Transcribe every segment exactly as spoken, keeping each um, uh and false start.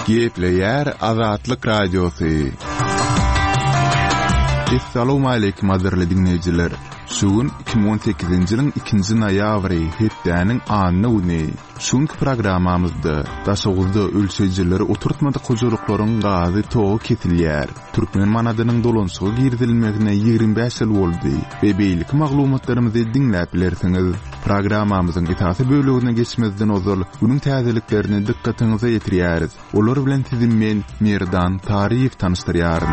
Gepleyer Azatlyk Radiosu. Assalamu alaykum azizli dinleyijiler. Şugun iki bin on sekizinji ýylyň ikinji noýabry hepdäniň anyny uny. Şuňky programmamyzda daşaguzda ölçejileri oturtmady gojalyklaryň gazy togy kesilýär. Türkmen manadynyň dolanşygy girdilmegine ýygrimi beş ýyl boldy. We beýlik maglumatlarymyzy dinläp bilersiňiz. Programmamyzyň itaty bölügine geçmezden ozal günüň täzeliklerini dikkatiňize ýetirýäris. Olar bilen sizin men Merdan Taryýew tanışdyrýarym.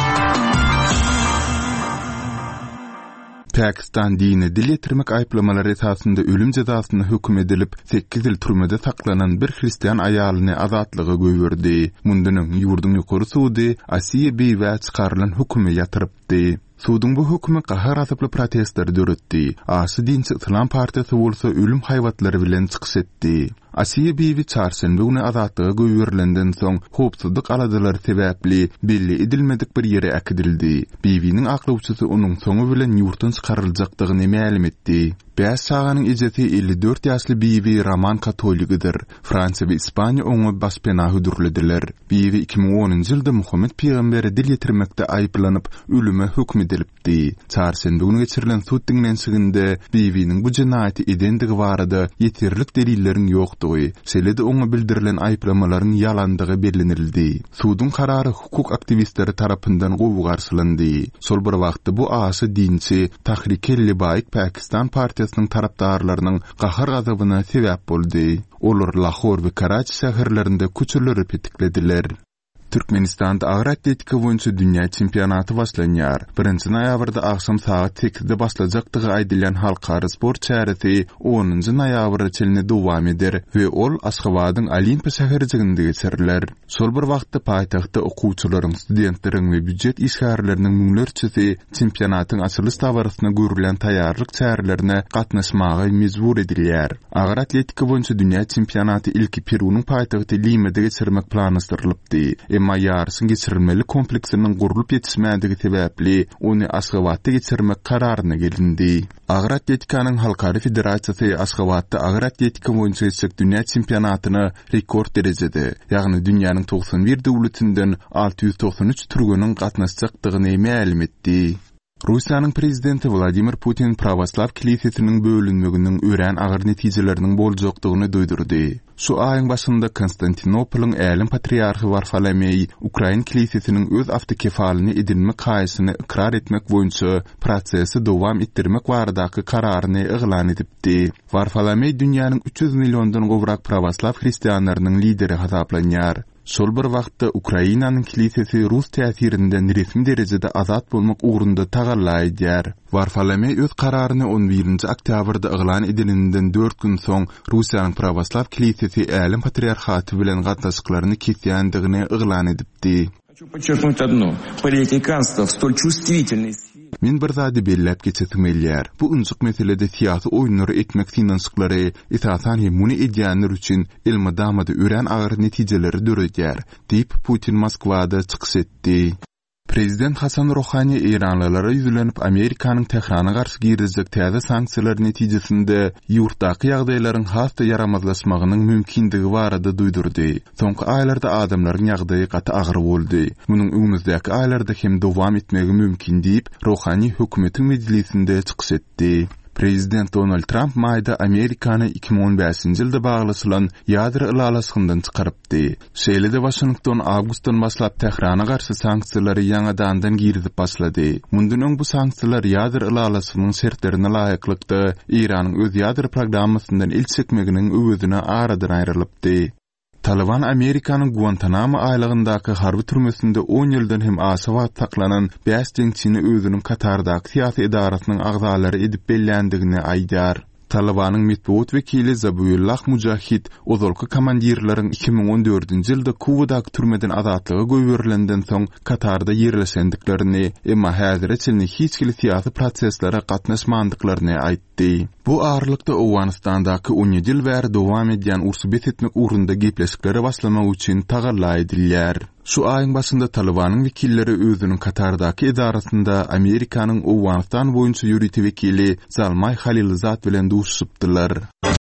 Pakistan dini dil yetirmek ayıplamalary esasında ölüm jazasyna hüküm edilip sekiz ýyl türmede saklanan bir Hristiýan aýalyny azatlyga göýberdi. Mundunyň ýurdun ýokary sudy Asiýa beýwe çykarylan hükümi ýatyrypdy. Suudun bu hükümü qahar asyply protestler döretdi. Asy dinçi İslam partiýasy bolsa ölüm haýwatlary bilen çykyş etdi. Asiýa beýwe çarşamba güni azatlyga göýberilenden soň howpsuzlyk aladylary sebäpli belli edilmedik bir ýere äkidildi. Beýwiniň aklawçysy onuň soňu bilen ýurtdan çykaryljakdygyny ma'lum etdi. beş saganyň ejeti elli dört ýaşly beýwe Roman katoligidir. Fransiýa we Ispaniýa oňa baspenah hudurladiler. Beýwe iki bin onunji ýylda Muhammed peýgamberi dil ýetirmekde aýplanyp ölüme hükm edilipdi. Çarşamba güni geçirilen suud dinlenşiginde beýwiniň bu jinaýaty edendigi barada ýetirlik delilleriň ýokdugy, şeýle-de oňa bildirilen aýplamalaryň ýalandygy bellenildi. Suudun karary hukuk aktivistleri tarapyndan gowy garşylandy. Sol bir wagtda bu asy dinçi Tahrik-e-Libaik Pakistan partiýasynyň tarapdarlarynyň qahar gazabyna sebäp boldy. Olar Lahor we Karachi şäherlerinde küçüleri petiklediler. Türkmenistanda agyr atletika boýunça dünýä çempionaty başlanýar. birinji noýabrda akşam saat sekizde başlajakdygy aýdylan halkara sport çäretigi onunji noýabra çelini dowam eder we ol Aşgabatyň Olimpiya şäherjiginde geçiriler. Şol bir wagtda paýtagtda okuwçylaryň, studentleriň we büdjet işgärleriniň müňlerçesi çempionatyň açylış tawaryna görülen taýýarlyk çärelerine gatnaşmagy mejbur edilýär. Agyr atletika boýunça dünýä çempionaty ilki Perunyň paýtagty Lima'da geçirmek planlaşdyrylypdy. Emma ýarşyň geçirilmeli kompleksiniň gurulyp ýetişmädigi sebäpli ony Aşgabatda geçirmek kararyna gelindi. Agyr atletikanyň halkary federasiýasy Aşgabatda agyr atletika boýunça geçecek dünýä çempionatyny rekord derejede, ýagny dünýäniň toksan bir döwletinden alty ýüz toksan üç türgünün gatnaşjakdygyny ma'lum etdi. Russiýanyň prezidenti Vladimir Putin Pravoslav kilisiýasynyň bölünmeginiň ören agyr netijeleriniň boljakdygyny duýdurdy. Şu aýyň başynda Konstantinopolyň älim patriarhy Varfolomey Ukrain kilisiýasynyň öz awtokefalyny edinmek haýysyny ikrar etmek boýunça prosesi dowam etdirmek baradaky kararyny eglan edipdi. Varfolomey dünýäniň üç ýüz milliondan gowrak Pravoslav hristiýanlarynyň lideri hasaplanýar. Şol bir wagtda Ukrainanyň kilisiýasy Rus täsirinden resmi derejede azat bolmak ugrunda tagallaýar. Varfolomey öz kararyny on birinji oktýabrda eglan edilenden dört gün soň Russiýanyň Pravoslav kilisiýasy älim patriarhaty bilen gatnaşyklaryny kesýändigini eglan edipdi. Хочу подчеркнуть одно. Политиканство в столь чувствительной Men bir zady belläp geçetim elýär. Bu unjuk meselede siýasy oýunlary etmek finansyklary esasan hem muny edýänler üçin elmadamada ören agyr netijeleri döredýär, diýip Putin Moskwada çykyş etdi. Prezident Hasan Rohani Iranlylara ýüzlenip Amerikanyň Tehrana garşy girizjek täze sanksiýalar netijesinde ýurtdaky ýagdaýlaryň hasta yaramazlaşmagynyň mümkindigi barada duýdurdy. Soňky aýlarda adamlaryň ýagdaýy gaty agyr boldy. Munyň öňümüzdäki aýlarda hem dowam etmegi mümkin diýip Rohani hökümetiň meclisinde çykyş etdi. Prezident Donald Trump maýda Amerikany iki bin on beşinji ýylda baglasylan ýadro ýalaşygyndan çykarypdy. Şeýle-de Washington awgustdan başlap Tehrana garşy sanksiýalary ýaňadan girizip başlady. Mundan öň bu sanksiýalar ýadro ýalaşygynyň şertlerine laýyklykda Iranyň öz ýadro programmasyndan il çekmeginiň öwüdüne aradan aýrylypdy. Taliban Amerikanyň Guantanamo aýlygyndaky harby türmesinde on ýyldan hem aşy wagt saklanan beş diňçini özüniň Katardaky syýasy edarasynyň agzalary edip bellendigini aýdar. Talibanyň metbuat wekili Zabihullah Mujahid ozalky komandirleriň iki bin on dördünji ýylda Kubadaky türmeden azatlyga göýberilenden soň Katarda ýerleşendiklerini, emma häzir çelni hiç kili syýasy proseslere gatnaşmandyklaryny aýtdy. Bu ağırlykda Awganistandaky on ýedi ýyl bäri dowam edýän ursy betetmek ugrunda gepleşikleri başlamak üçin tagalla edilýär. Şu aýyň başynda Talibanyň wekilleri özüniň Katardaky edarasynda Amerikanyň Awganistan boýunça ýürüti wekili Zalmay Halilzat bilen duşupdylar.